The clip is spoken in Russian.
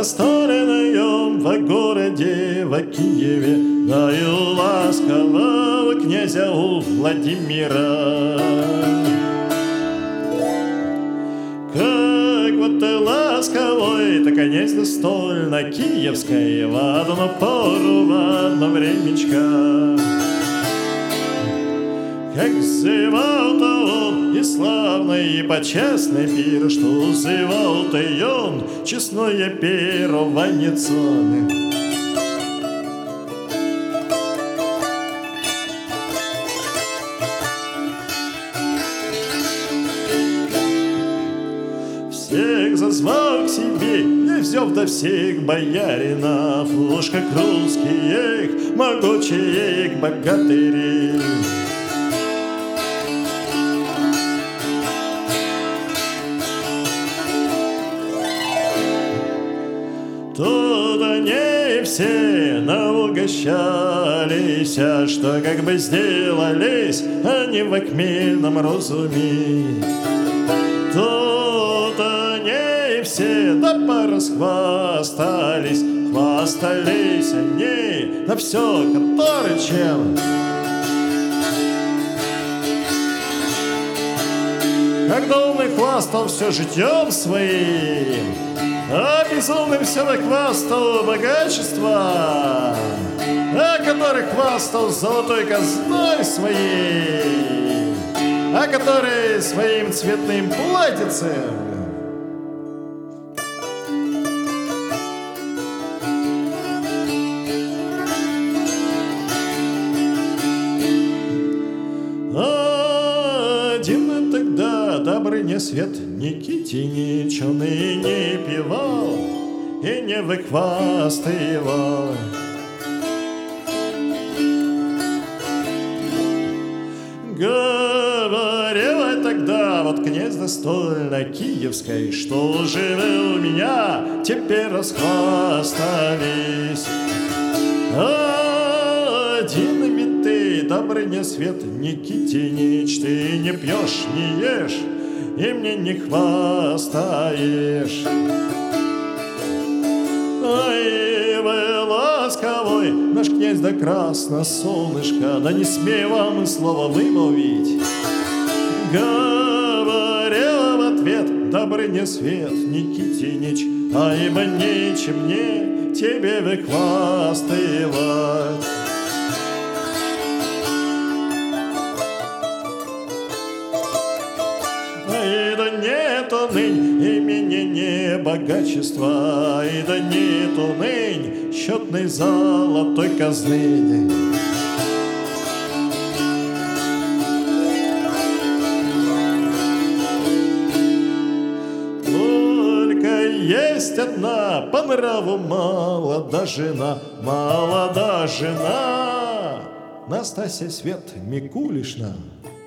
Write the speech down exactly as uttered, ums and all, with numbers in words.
восторгнуем во городе, во Киеве, да и ласкового князя у Владимира. Как вот ты ласковой, так князь достойно киевской, в одну пору, в одно времечко. Как зывал-то он и славный, и почестный пир, что зывал-то и он честное перо ванецоны. Всех зазвал к себе и взял до всех бояринов, уж как русских, могучих богатырей. Тут они все наугощались, а что как бы сделались они в хмельном разуме. Тут они все да порасхвастались, хвастались они на все, который чем. Когда он и хвастал все житьем своим, а безумным все нахвастал богачества, а который хвастал золотой казной своей, а который своим цветным платьицем. Один тогда Добрыня свет Никитинич, он и не пивал, и не выхвастывал. Говорила тогда вот князь достойно киевской, что живы у меня, теперь расхвастались. Один ведь ты, Добрыня свет Никитинич, ты не пьешь, не ешь и мне не хвастаешь. Ой, вы ласковой, наш князь да красно солнышко, да не смей вам слова вымолвить. Говорила в ответ Добрыня свет Никитинич, а ибо нечем мне тебе выхвастывать. И да нету нынь имени не богачества, и да нету нынь счетной золотой казны. Только есть одна по нраву молода жена, молода жена, Настасья Свет Микулишна.